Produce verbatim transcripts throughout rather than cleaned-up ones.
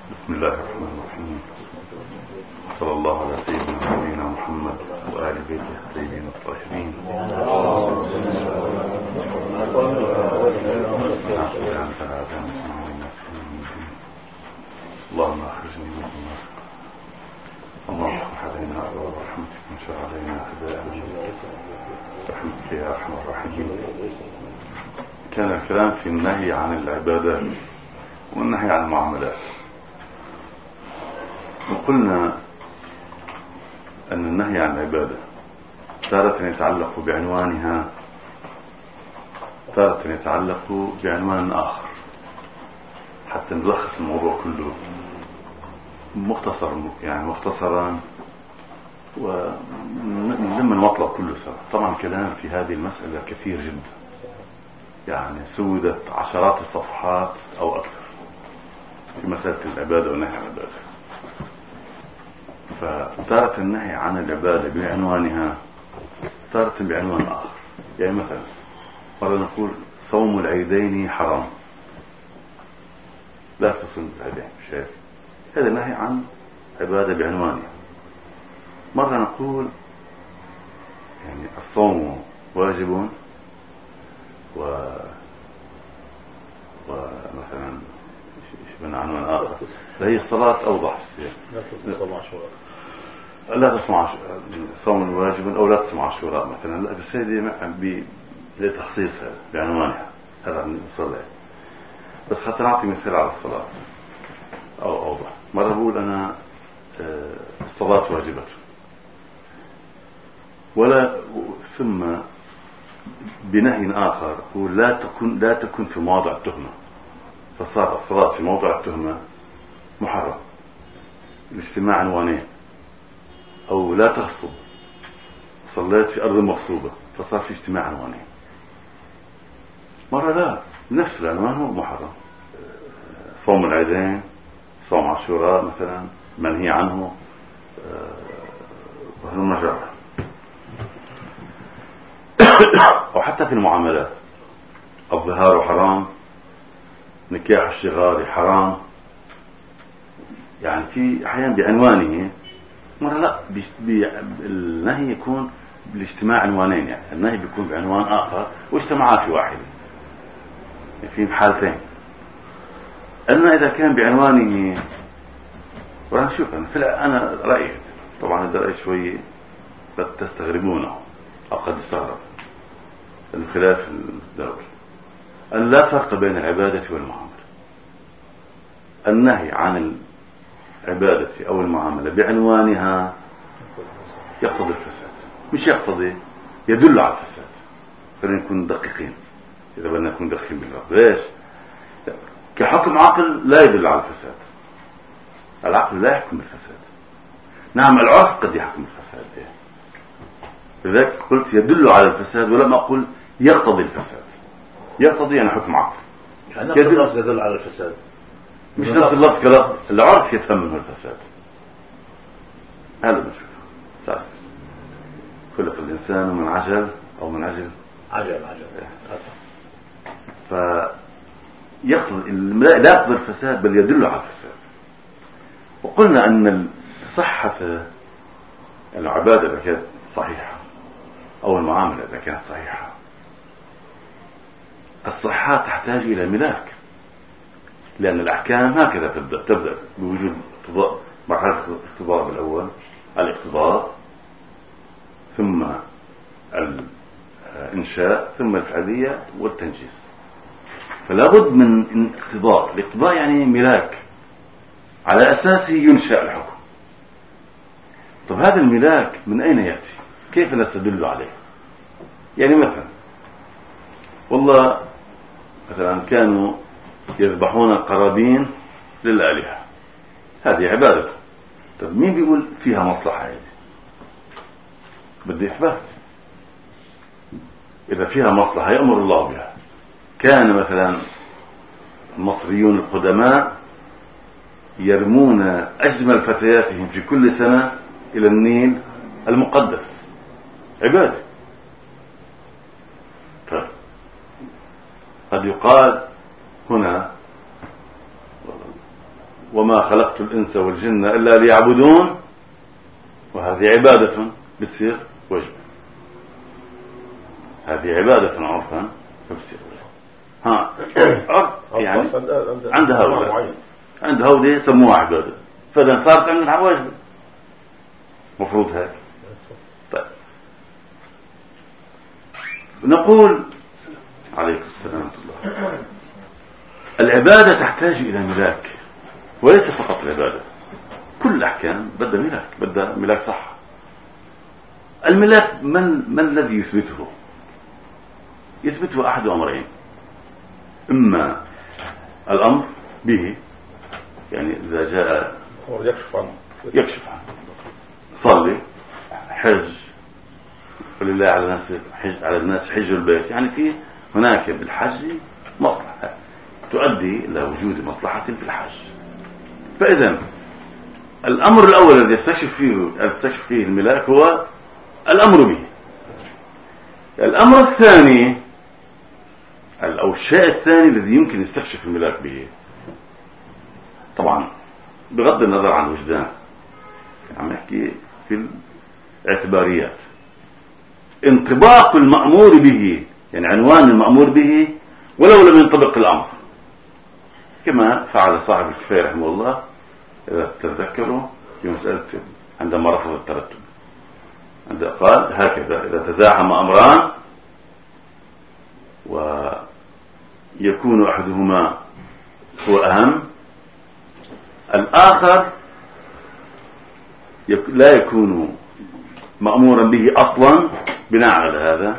بسم الله الرحمن الرحيم. صلى الله على سيدنا نبينا محمد وآل بيته الطيبين الطاهرين. اللهم أخرجني من النار، اللهم افتح علينا أبواب رحمتك وانشر علينا خزائن رحمتك يا أرحم الراحمين. كان الكلام في النهي عن العبادات والنهي عن المعاملات، وقلنا أن النهي عن العبادة تارة يتعلق بعنوانها، تارة يتعلق بعنوان آخر، حتى نلخص الموضوع كله مختصر، يعني مختصرا ولما المطلب كله سوا. طبعا كلام في هذه المسألة كثير جدا، يعني سودت عشرات الصفحات أو أكثر في مسألة العبادة والنهي عن العبادة. فتارة النهي عن العبادة بعنوانها، تارة بعنوان آخر. يعني مثلا مرة نقول صوم العيدين حرام، لا تصوم العيدين، شايف؟ هذا نهي عن عبادة بعنوانها. مرة نقول يعني الصوم واجب و ومثلا من عنوان آخر هي الصلاة أوضح السياق، لا تصوم عاشوراء، لا تصوم صوم واجب أو لا تصوم عاشوراء مثلا، لا بس هذه بتخصيصها بعنوانها، هذا نصلي. بس حتى نعطي مثال على الصلاة أو أوضح. مرة بقول أنا الصلاة واجبة، ولا ثم بنهي آخر يقول لا تكن لا تكن في مواضع التهمة، فصار الصلاة في موضع التهمة محرم، الاجتماع عنوانين. أو لا تغصب، صليت في أرض مغصوبة، فصار في اجتماع عنوانين. مرة لا، نفس العنوان هو محرم، صوم العيدين، صوم عاشوراء مثلا منهي عنه، وهالمجرة. أو حتى في المعاملات، الظهار حرام، نكاح الشغار حرام، يعني في أحيان بعنوانه. مرة لا، النهي يكون بالاجتماع عنوانين، يعني النهي بيكون بعنوان آخر واجتماعات في واحدة، يعني في حالتين. أما إذا كان بعنوانه، وأنا شوف أنا, أنا رأيت، طبعا هذا رأي شوي قد تستغربونه أو قد يستغرب الخلاف الدولي، أن لا فرق بين العبادة والمعاملة. النهي عن العبادة أو المعاملة بعنوانها يقتضي الفساد، مش يقتضي، يدل على الفساد. خلينا نكون دقيقين، إذا بدنا نكون دقيقين بالرب. ليش؟ كحكم عقل لا يدل على الفساد، العقل لا يحكم الفساد. نعم العرف قد يحكم الفساد، لذلك قلت يدل على الفساد ولم أقل يقتضي الفساد. يقتضي يعني حكم عقل، يعني نفس اللفظ يدل على الفساد، مش نفس اللفظ كلام العرف يفهم منه الفساد. هذا بنشوف. طيب، خلق الإنسان من عجل أو من عجل عجل عجل فيقتضي لا يقتضي الفساد بل يدل على الفساد. وقلنا أن صحة العبادة إذا كانت صحيحة أو المعاملة إذا كانت صحيحة، الصحة تحتاج إلى ملاك، لأن الأحكام هكذا تبدأ تبدأ بوجود اقتضاء، مرحلة الاقتضاء بالأول، الاقتضاء ثم الإنشاء ثم الفعلية والتنجيز. فلا بد من اقتضاء. الاقتضاء يعني ملاك على أساسه ينشأ الحكم. طب هذا الملاك من أين يأتي؟ كيف نستدل عليه؟ يعني مثلا والله مثلا كانوا يذبحون القرابين للآلهة، هذه عبادة. طب مين بيقول فيها مصلحة؟ هذه بدي إثبات. إذا فيها مصلحة يأمر الله بها. كان مثلا المصريون القدماء يرمون أجمل فتياتهم في كل سنة إلى النيل المقدس، عبادة. قد يقال هنا وما خلقت الإنس والجن إلا ليعبدون، وهذه عبادة بتصير وجب، هذه عبادة عرفا فبتصير وجب. ها يعني عند هؤلاء عند هؤلاء سموها عبادة، فإذا صارت عندنا واجب مفروض هيك. طيب نقول عليكم السلام ورحمة الله، العبادة تحتاج إلى ملاك، وليس فقط العبادة، كل الأحكام بدها ملاك، بدها ملاك صح. الملاك من, من الذي يثبته؟ يثبته أحد أمرين، إما الأمر به، يعني إذا جاء يكشف عنه يكشف عنه صلي، حج، ولله على الناس حج على الناس حج البيت، يعني في هناك بالحج مصلحة تؤدي إلى وجود مصلحة في الحج. فإذا الأمر الأول الذي يستكشف فيه يستكشف فيه الملاك هو الأمر به. الأمر الثاني أو الشيء الثاني الذي يمكن يستكشف الملاك به، طبعا بغض النظر عن وجدان، عم نحكي في الاعتباريات، انطباق المأمور به، يعني عنوان المأمور به ولو لم ينطبق الأمر، كما فعل صاحب الكفاية رحمه الله إذا تتذكروا في مسألة عندما رفض الترتب، عندما قال هكذا: إذا تزاحم أمران ويكون أحدهما هو أهم، الآخر لا يكون مأمورا به أصلا بناء على هذا.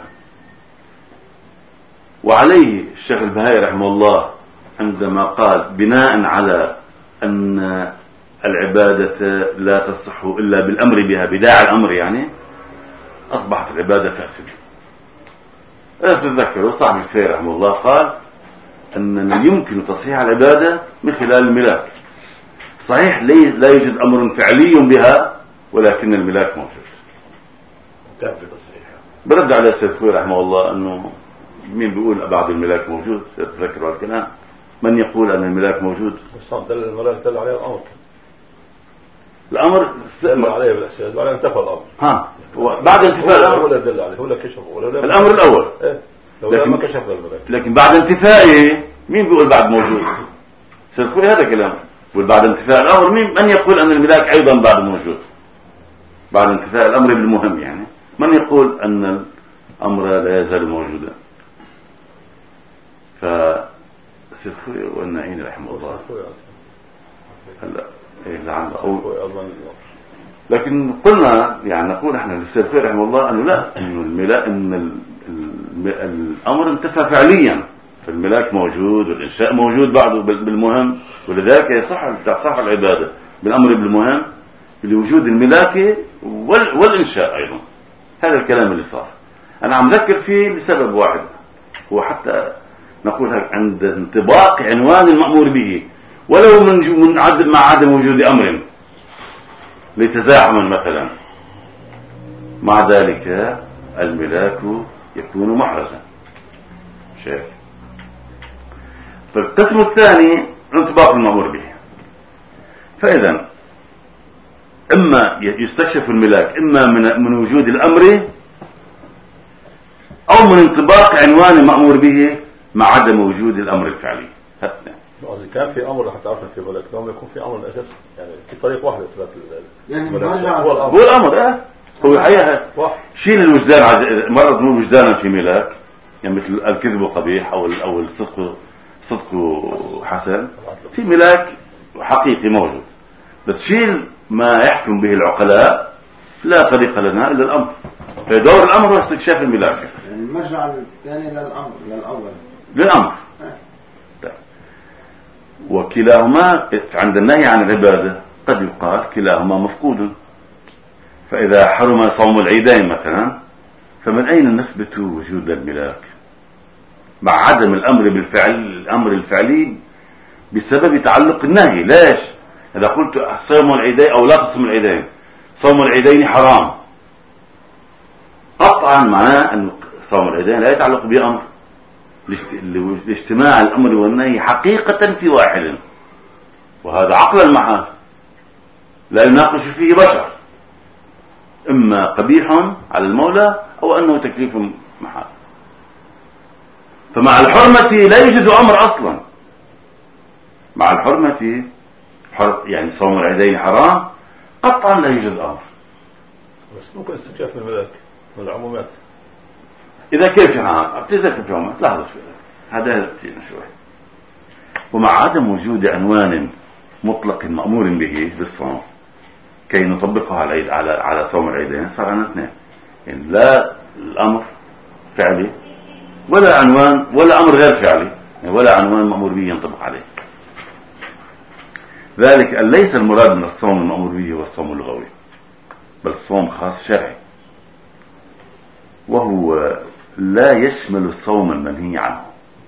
وعليه الشيخ البهائي رحمه الله عندما قال بناء على أن العبادة لا تصح إلا بالأمر بها بداعي الأمر، يعني أصبحت العبادة فاسدة. إذا تتذكروا صاحب الكفاية رحمه الله قال أن يمكن تصحيح العبادة من خلال الملاك. صحيح لا يوجد أمر فعلي بها، ولكن الملاك موجود. كان في تصحيح برد على السيد الخوي رحمه الله أنه مين بيقول بعد الملاك موجود؟ تذكروا الكلام، من يقول أن الملاك موجود؟ دل الملاك دل عليه الأمر، الأمر دل عليه بالأساس وعلى انتفى الأمر. ها بعد انتفاء الأمر ولا دل عليه ولا كشف ولا الأمر الأول، إيه؟ لو لكن ما كشف الملاك، لكن بعد انتفائه مين بيقول بعد موجود؟ سيد الخوي هذا كلام، يقول بعد انتفاء الأمر مين من يقول أن الملاك أيضا بعد موجود؟ بعد انتفاء الأمر بالمهم، يعني من يقول أن الأمر لا يزال موجودا؟ فسيد خوي والنعين رحمه الله هلا إيه لعل أو لكن قلنا يعني نقول احنا للسيد خوي رحمه الله أنه لا، إنه الملاك إن الأمر انتفى فعليا، فالملاك موجود والإنشاء موجود بعده بالمهم، ولذلك يصح تصح العبادة بالأمر بالمهم بوجود الملاك والإنشاء أيضا. هذا الكلام اللي صار أنا عم ذكر فيه لسبب واحد، هو حتى نقول عند انطباق عنوان المأمور به ولو من من عدم مع عدم وجود أمر لتزاحما مثلا، مع ذلك الملاك يكون محرزا شيء. فالقسم الثاني انطباق المأمور به. فإذا إما يستكشف الملاك إما من من وجود الأمر أو من انطباق عنوان المأمور به مع عدم وجود الأمر الفعلي. قصدي كان في أمر حتى تعرف في ملاك لما يكون في أمر أساسي، يعني في طريق واحد إثبات يعني هو الأمر هو الأمر اه هو الحقيقة شيل الوجدان، مرة نقول وجدانا في ملاك، يعني مثل الكذب قبيح أو أو الصدق صدق حسن، في ملاك حقيقي موجود، بس شيل ما يحكم به العقلاء لا طريق لنا إلا الأمر. فدور الأمر هو استكشاف الملاك، يعني المرجع الثاني للأمر للأول للأمر. طيب. وكلاهما عند النهي عن العبادة قد يقال كلاهما مفقود، فإذا حرم صوم العيدين مثلا فمن أين نثبت وجود الملاك مع عدم الأمر بالفعل الأمر الفعلي بسبب تعلق النهي؟ ليش؟ إذا قلت صوم العيدين أو لا تصوم العيدين، صوم العيدين حرام، قطعا معناه أن صوم العيدين لا يتعلق بأمر، لاجتماع الأمر والنهي حقيقة في واحد. وهذا عقل المحال لا يناقش فيه بشر، إما قبيح على المولى أو أنه تكليف محال. فمع الحرمة لا يوجد أمر أصلا، مع الحرمة يعني صوم العيدين حرام قطعا لا يوجد أمر. بس ممكن استكشاف من الملاك من العمومات. إذا كيف شرعان ابتزك في العمومات لحظة شوي، هذا يأتينا شوي. ومع عدم وجود عنوان مطلق مأمور به بالصوم كي نطبقه على العيد على على صوم العيدين صار عندنا اثنين، يعني لا الأمر فعلي ولا عنوان ولا أمر غير فعلي، يعني ولا عنوان مأمور به ينطبق عليه. ذلك أن ليس المراد من الصوم المأمور به هو الصوم اللغوي، بل الصوم خاص شرعي، وهو لا يشمل الصوم المنهي عنه.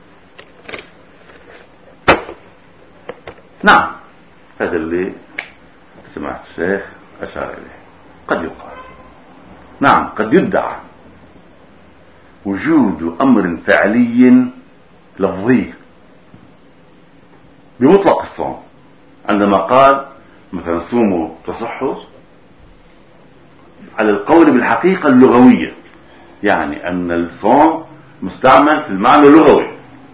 نعم، هذا اللي سمعت الشيخ أشار إليه. قد يقال، نعم قد يدعى وجود أمر فعلي لفظي بمطلق الصوم، عندما قال مثلا صوموا تصحوا، على القول بالحقيقة اللغوية، يعني أن الصوم مستعمل في المعنى اللغوي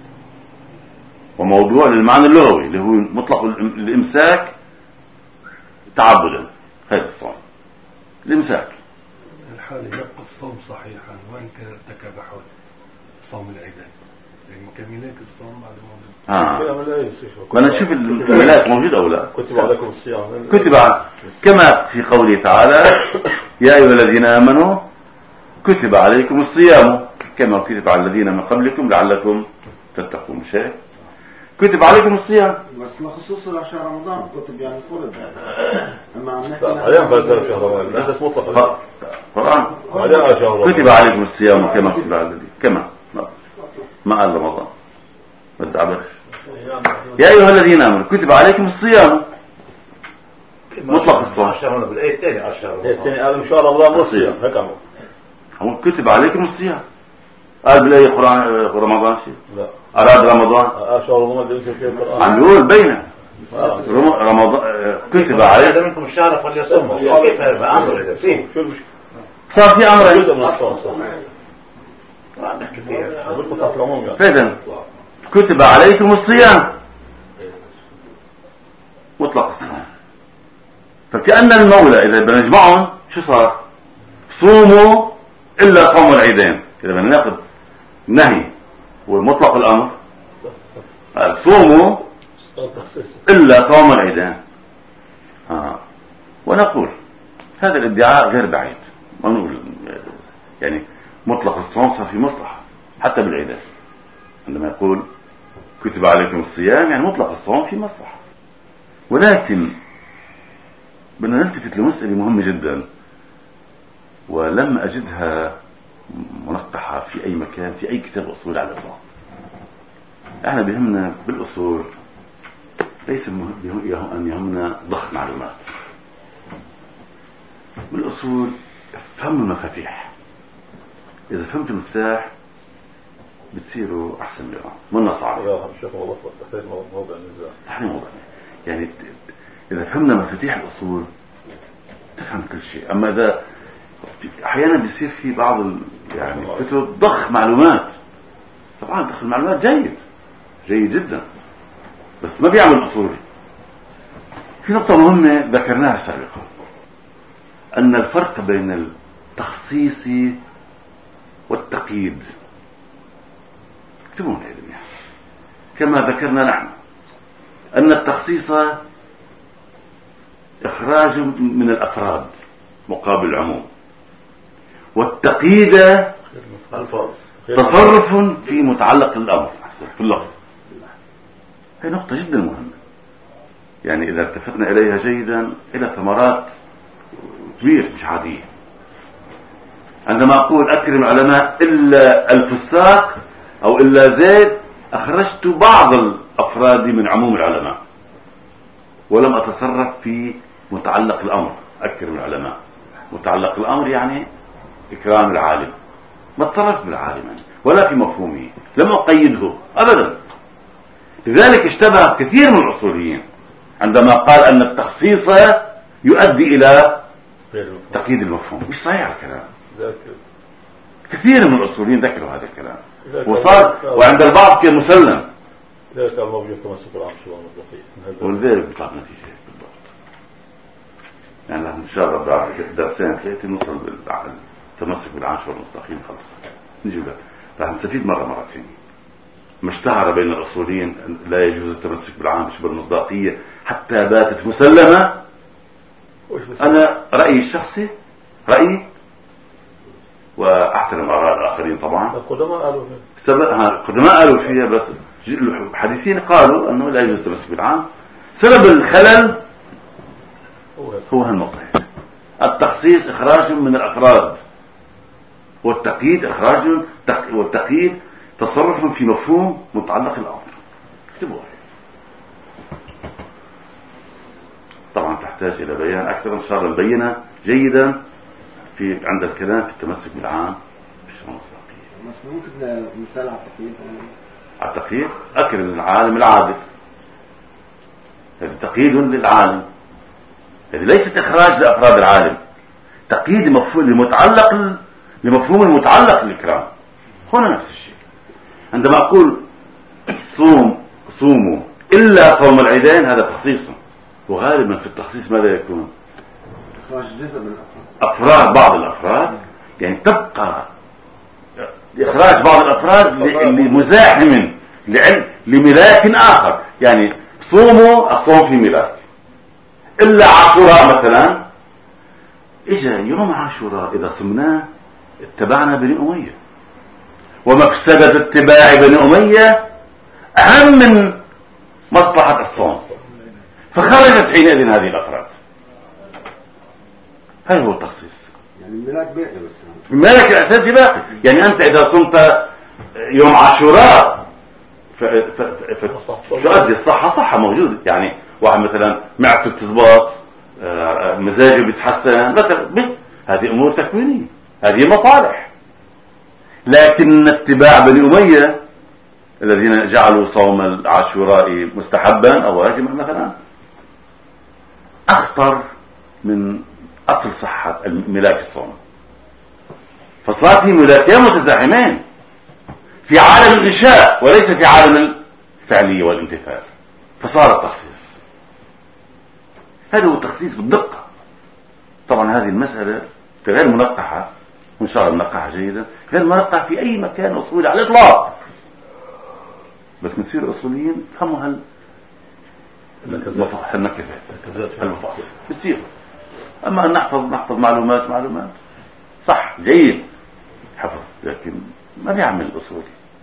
وموضوع للمعنى اللغوي اللي هو مطلق الإمساك تعبدا. هذا الصوم الإمساك الحال يبقى الصوم صحيحا وإن كان ارتكب حول صوم العيدين، يعني مكملات الصوم بعد الموضوع. آه. وانا نشوف المكملات موجود أو لا. كتب عليكم الصيام، كتب كما في قوله تعالى يا أيها الذين آمنوا كتب عليكم الصيام كما كتب على الذين من قبلكم لعلكم تتقون. شيء كتب عليكم الصيام بس مخصوص لشهر رمضان كتب يعني فرض. اما حاليا بزر شهر رمضان ليس مطلق قرآن كتب عليكم الصيام كما كتب على الذين كما ما قال رمضان ما تعبرش. يا أيها الذين آمنوا كتب عليكم الصيام مطلق الصوم. عشرة بالآية الثانية عشرة الثاني قال إن شاء الله رمضان الصيام هيك عمو هو كتب عليكم الصيام قال بالآية قرآن رمضان شيء لا أراد رمضان شهر رمضان ليس فيه القرآن عم يقول بينه رمضان كتب عليكم منكم الشهر فليصوموا. كيف هذا أمر إذا فيه صار في أمر جزء من الصوم نحكي فيها بالقطع في العموم يعني فإذا كتب عليكم الصيام مطلق الصيام. فكأن المولى إذا بنجمعهم شو صار؟ صوموا إلا صوم العيدين. إذا بناخذ نهي ومطلق الأمر صوموا إلا صوم العيدين. آه. ونقول هذا الادعاء غير بعيد، ونقول يعني مطلق الصوم صار في مصلحة حتى بالعيدين. عندما يقول كتب عليكم الصيام يعني مطلق الصوم في مصلحة. ولكن بدنا نلتفت لمسألة مهمة جدا ولم أجدها منقحة في أي مكان في أي كتاب أصول على الإطلاق. احنا بهمنا بالأصول ليس أن يهمنا ضخ معلومات. بالأصول فهم المفاتيح. إذا فهمت المفتاح بتصيروا أحسن لهم منا صعب. يا شيخ والله تحتاج موضوع النزاع. صحيح موضوع يعني إذا فهمنا مفاتيح الأصول تفهم كل شيء. أما إذا أحيانا بيصير في بعض يعني كتب ضخ معلومات، طبعا ضخ المعلومات جيد جيد جدا بس ما بيعمل أصولي. في نقطة مهمة ذكرناها سابقا، أن الفرق بين التخصيص والتقييد اكتبون هذا يعني. كما ذكرنا نحن أن التخصيص إخراج من الأفراد مقابل العموم، والتقييد الفاظ تصرف في متعلق الأمر في اللفظ. هي نقطة جدا مهمة، يعني إذا التفتنا إليها جيدا إلى ثمرات كبيرة مش عادية. عندما أقول أكرم العلماء إلا الفساق أو إلا زيد أخرجت بعض الأفراد من عموم العلماء ولم أتصرف في متعلق الأمر. أكرم العلماء متعلق الأمر يعني إكرام العالم، ما اتصرف بالعالم يعني ولا في مفهومه، لم أقيده أبدا. لذلك اشتبه كثير من الأصوليين عندما قال أن التخصيص يؤدي إلى تقييد المفهوم. مش صحيح الكلام. كثير من الأصوليين ذكروا هذا الكلام وصار وعند البعض كان مسلم. ذلك ما بيجي تمسك بالعام شو المصداقية ولذلك بيطلع نتيجة بالضبط. يعني نحن إن شاء الله بعد درسين ثلاثة نوصل بالتمسك بالعام والمصداقين خلص. نجي بقى راح نستفيد مرة مرتين. ما اشتهر بين الأصوليين لا يجوز التمسك بالعام بالمصداقية حتى باتت مسلمة. أنا رأيي الشخصي رأيي وأحترم آراء الآخرين طبعا. القدماء قالوا فيها. القدماء قالوا فيها بس الحديثين قالوا أنه لا يجوز التمسك بالعام. سبب الخلل هو هالنقطة. التخصيص إخراج من الأفراد والتقييد إخراج والتقييد تصرف في مفهوم متعلق الأمر. اكتبوها. طبعا تحتاج إلى بيان أكثر إن شاء الله نبينها جيدا في عند الكلام في التمسك بالعام بالشؤون الصحية. بس ممكن مثال على التقييد. على التقييد أكرم العالم العادل. هذا تقييد للعالم. هذه ليست إخراج لأفراد العالم. تقييد مفهوم المتعلق لمفهوم المتعلق بالإكرام. هنا نفس الشيء. عندما أقول صوم صوموا إلا صوم العيدين هذا تخصيص. وغالبا في التخصيص ماذا يكون؟ إخراج جزء من الأفراد. أفراد بعض الأفراد يعني تبقى إخراج بعض الأفراد لمزاحم لملاك آخر. يعني صوموا الصوم في ملاك إلا عاشوراء مثلا. إجا يوم عاشوراء إذا صمناه اتبعنا بني أمية ومفسدة اتباع بني أمية أهم من مصلحة الصوم فخرجت حينئذ هذه الأفراد. هذا هو التخصيص. يعني الملاك باقي بس الملاك الأساسي باقي. يعني أنت إذا صمت يوم عاشوراء تؤدي الصحة صحة موجودة. يعني واحد مثلا معدته بتزبط مزاجه بيتحسن مثلا هذه أمور تكوينية هذه مصالح. لكن اتباع بني أمية الذين جعلوا صوم العاشوراء مستحبا أو واجبا مثلا أخطر من أصل صحة ملاك الصوم. فصار في ملاكين متزاحمين في عالم الإنشاء وليس في عالم الفعلية والامتثال. فصار التخصيص. هذا هو التخصيص بالدقة. طبعا هذه المسألة غير منقحة وإن شاء الله ننقحها جيدا. غير منقحة في أي مكان أصولي على الإطلاق. بس نصير أصوليين فهموا هال النكزات المفاصل بتصير. أما أن نحفظ نحفظ معلومات معلومات صح جيد حفظ لكن ما بيعمل الأصولي.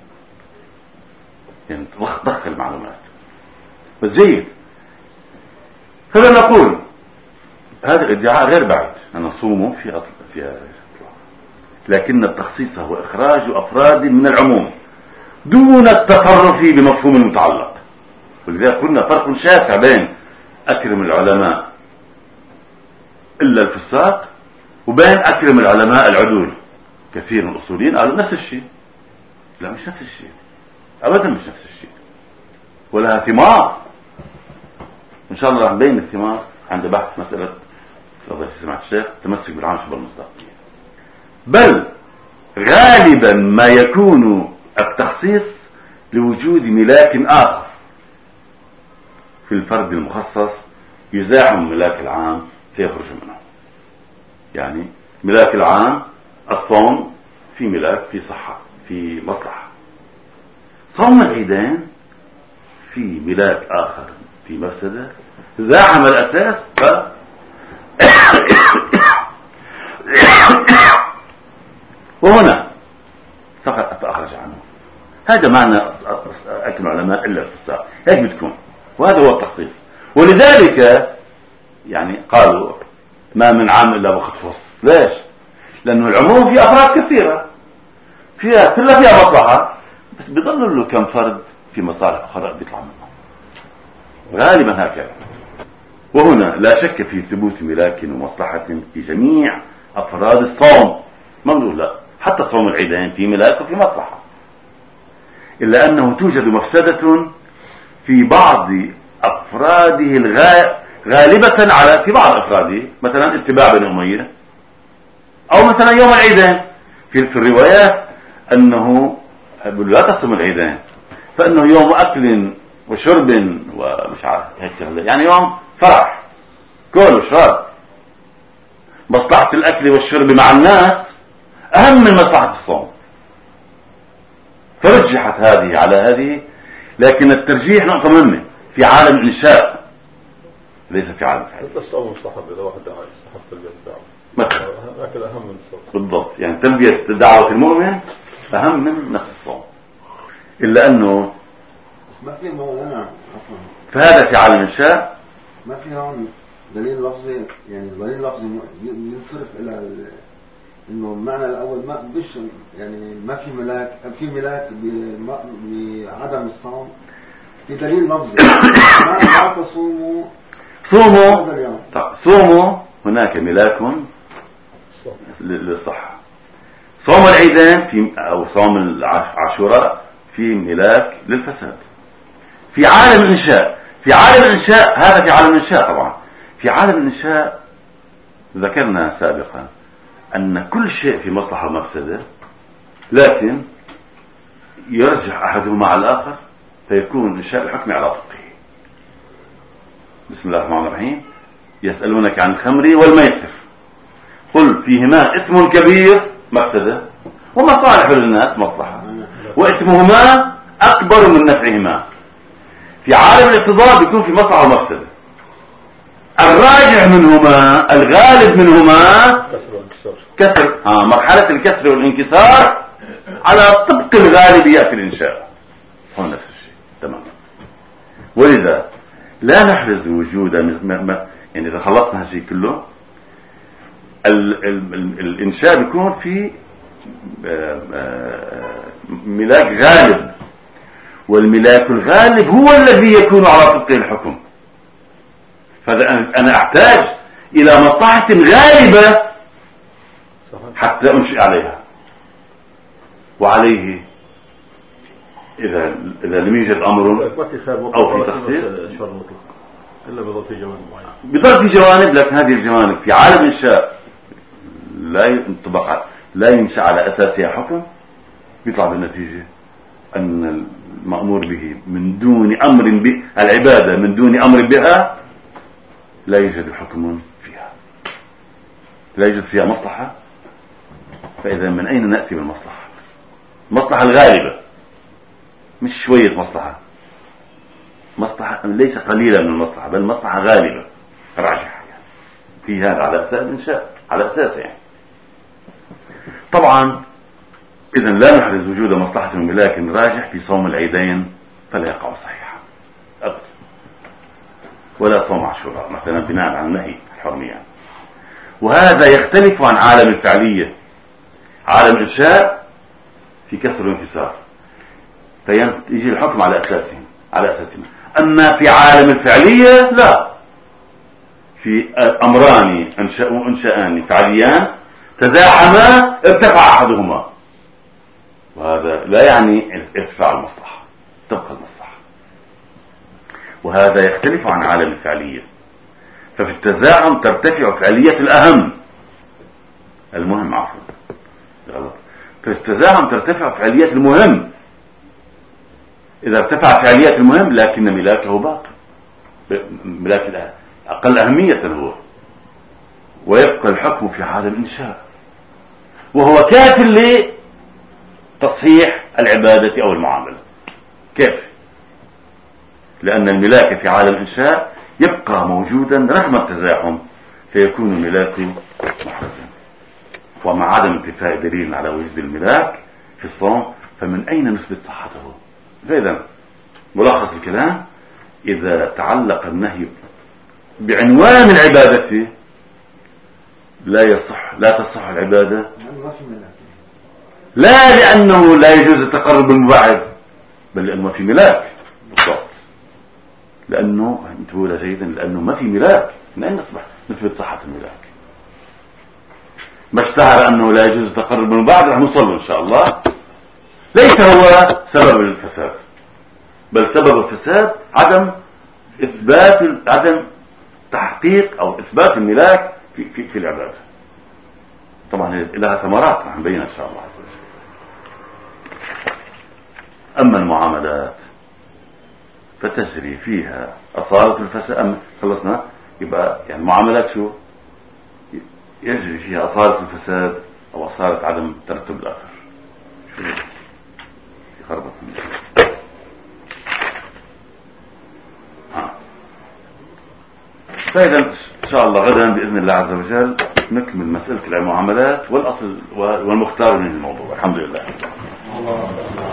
يعني ضخ المعلومات بس جيد. فلا نقول هذا الادعاء غير بعيد أن نصومه في أطل... في لكن التخصيص هو إخراج أفراد من العموم دون التصرف بمفهوم المتعلق. ولذلك قلنا فرق شاسع بين أكرم العلماء إلا الفساق وبين أكرم العلماء العدول. كثير من الأصوليين قالوا نفس الشيء. لا مش نفس الشيء أبدا مش نفس الشيء ولها ثمار. إن شاء الله راح نبين الثمار عند بحث مسألة فضيلة سماحة الشيخ التمسك بالعام بالمصداقية. بل غالبا ما يكون التخصيص لوجود ملاك آخر في الفرد المخصص يزاحم ملاك العام فيخرج منه. يعني ملاك العام الصوم في ملاك في صحة في مصلحة. صوم العيدين في ملاك آخر في مفسدة زاحم الأساس ف وهنا فقط أخرج عنه. هذا معنى أكل العلماء إلا الفساق. هيك بتكون وهذا هو التخصيص. ولذلك يعني قالوا ما من عام إلا وقد خص. ليش؟ لأنه العموم في أفراد كثيرة فيها كلها فيها مصلحة بس بيضل له كم فرد في مصالح أخرى بيطلع منهم غالبا هكذا. وهنا لا شك في ثبوت ملاك ومصلحة في جميع أفراد الصوم. ما نقول لا حتى صوم العيدين في ملاك وفي مصلحة إلا أنه توجد مفسدة في بعض أفراده الغا... غالبة على في بعض أفراده، مثلا اتباع بني أمية، أو مثلا يوم العيدين. في, في الروايات أنه لا تصوم العيدين، فإنه يوم أكل وشرب ومش عارف هيك شغله، يعني يوم فرح كل وشرب. مصلحة الأكل والشرب مع الناس أهم من مصلحة الصوم، فرجحت هذه على هذه. لكن الترجيح نقطة مهمة في عالم إنشاء، ليس في عالم فعل. بس الصوم مستحب، إذا واحد دعا يستحب تلبية الدعوة مثلا، لكن أهم من الصوم بالضبط. يعني تلبية دعوة المؤمن أهم من نفس الصوم، إلا أنه ما في مولانا عفوا فهذا في عالم إنشاء. ما في هون دليل لفظي، يعني دليل لفظي ينصرف إلى ال... إنه المعنى الأول ما بش يعني ما في ملاك، في ملاك بعدم الصوم. في دليل لفظي ما لا تصوموا صوموا. هذا اليوم. طيب صوموا، هناك ملاك للصحة. صوم العيدين في أو صوم العاشوراء في ملاك للفساد. في عالم الإنشاء، في عالم الإنشاء هذا في عالم الإنشاء طبعا. في عالم الإنشاء ذكرنا سابقا أن كل شيء في مصلحة ومفسدة، لكن يرجح أحدهما على الآخر فيكون إنشاء الحكم على فقهه. بسم الله الرحمن الرحيم. يسألونك عن الخمر والميسر قل فيهما إثم كبير مفسدة ومصالح للناس مصلحة، وإثمهما أكبر من نفعهما. في عالم الاقتضاء بيكون في مصلحة ومفسدة، الراجع منهما الغالب منهما كسر. آه مرحلة الكسر والانكسار على طبق الغالب يأتي الإنشاء، هو نفس الشيء تماما. ولذا لا نحرز وجود، يعني إذا خلصنا هالشيء كله ال ال ال الإنشاء بيكون في ملاك غالب، والملاك الغالب هو الذي يكون على طبق الحكم. فإذا أنا أحتاج إلى مصلحة غالبة حتى أنشئ عليها، وعليه إذا إذا لم يوجد أمر أو في تخصيص إلا بيضل في جوانب معينة، بيضل في جوانب. لكن هذه الجوانب في عالم الإنشاء لا ينطبق، لا ينشأ على أساسها حكم، يطلع بالنتيجة أن المأمور به من دون أمر به، العبادة من دون أمر بها لا يوجد حكم فيها، لا يوجد فيها مصلحة. فإذا من أين نأتي بالمصلحة؟ المصلحة الغالبة، مش شوية مصلحة، مصلحة ليس قليلة من المصلحة، بل مصلحة غالبة راجحة يعني. في هذا على أساس الإنشاء، على أساس يعني. طبعا إذا لا نحرز وجود مصلحة الملاك راجح في صوم العيدين فلا يقع صحيحا أبدا، ولا صوم عاشوراء مثلا بناء على النهي الحرمية. وهذا يختلف عن عالم الفعلية. عالم الإنشاء في كسر وانكسار، فيجي الحكم على أساسهم على أساسهم. أما في عالم الفعلية لا، في أمران أنشأوا أنشأان فعليان تزاحما ارتفع أحدهما، وهذا لا يعني ارتفاع المصلحة، تبقى المصلحة. وهذا يختلف عن عالم الفعلية، ففي التزاحم ترتفع فعلية الأهم المهم عفوا غلط في التزاحم ترتفع فعلية المهم. إذا ارتفع فعلية المهم لكن ملاكه باقي، ملاك أقل أهمية هو، ويبقى الحكم في عالم الإنشاء، وهو كاف لتصحيح العبادة أو المعاملة، كيف؟ لأن الملاك في عالم الإنشاء يبقى موجودا رغم التزاحم، فيكون الملاك محرزا. ومع عدم انتفاء دليل على وجود الملاك في الصوم فمن أين نثبت صحته؟ فإذا ملخص الكلام، إذا تعلق النهي بعنوان العبادة لا يصح لا تصح العبادة، لا لأنه لا يجوز التقرب المبعد، بل لأنه ما في ملاك بالضبط. لأنه انتبهوا جيدا، لأنه ما في ملاك. من أين نصبح نثبت صحة الملاك؟ ما اشتهر أنه لا يجوز التقرب المبعد رح نوصل إن شاء الله. ليس هو سبب الفساد، بل سبب الفساد عدم إثبات عدم تحقيق أو إثبات الملاك في, في, في العبادة. طبعا لها ثمرات رح نبينها إن شاء الله عز وجل. أما المعاملات فتجري فيها أصالة الفساد. أما خلصنا يبقى يعني المعاملات شو يجري فيها أصالة الفساد أو أصالة عدم ترتب الأثر. شو يخربط فإذا إن شاء الله غدا بإذن الله عز وجل نكمل مسألة المعاملات والأصل والمختار من الموضوع. الحمد لله.